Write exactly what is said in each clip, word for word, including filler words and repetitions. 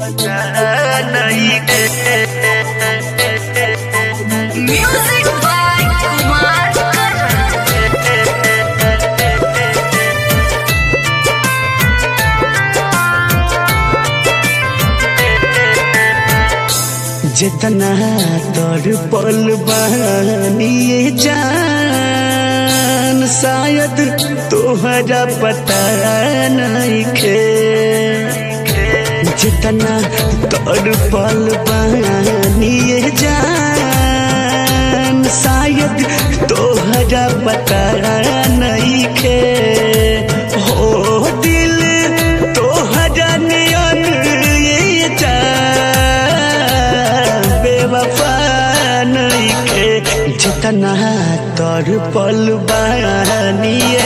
Music by Kumar जितना तोर पल बनिए जान शायद तोहरा पता नहीं खे जितना तोर पल बनिए जान शायद तोहरा पता नहीं खे हो दिल तोहरा नियन ये जान बेवफा नहीं खे जितना तोर पल बनिए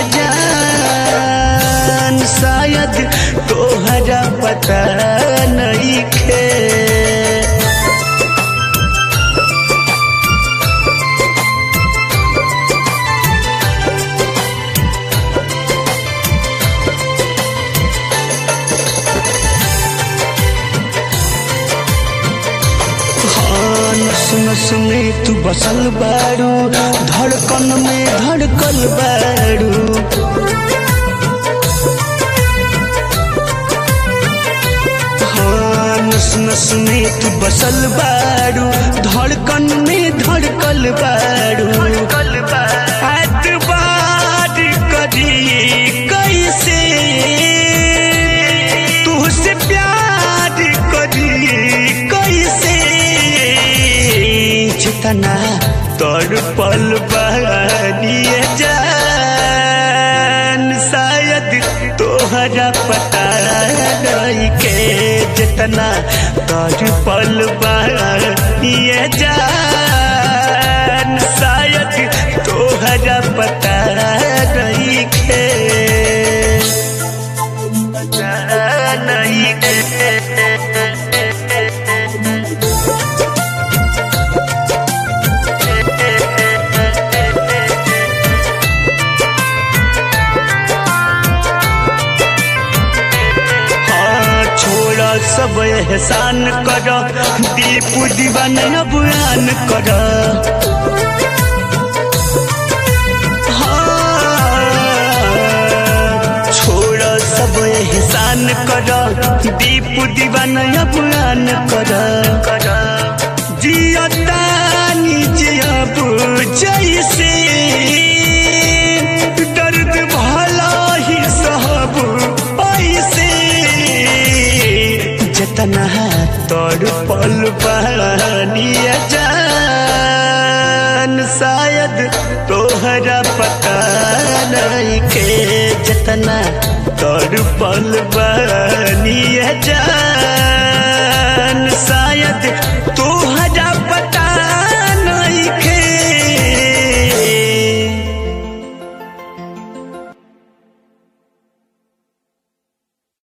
जान शायद तोहरा पता नहीं खे सुन सुने तू बसल बारू धड़कन में धड़कल बारू हाँ सुन सुने तू बसल बारू धड़कन में धड़कल बारू एतबार करी कैसे तुझसे प्यार करी कैसे जितना तोर पल बनिए जान शायद तोहरा पता नहीं के जितना तोर पल बनिए जान शायद तोहरा पता नहीं के नहीं के सब एहसान कर दीप दीवाना बयान कर छोड़ सब एहसान कर दीप दीवाना बयान कर जियता नीचे अब जैसे दर्द भला ही सहब ऐसे जितना तोर पल बनिए जान शायद तोहरा पता नहीं के जितना तोर पल बनिए जान शायद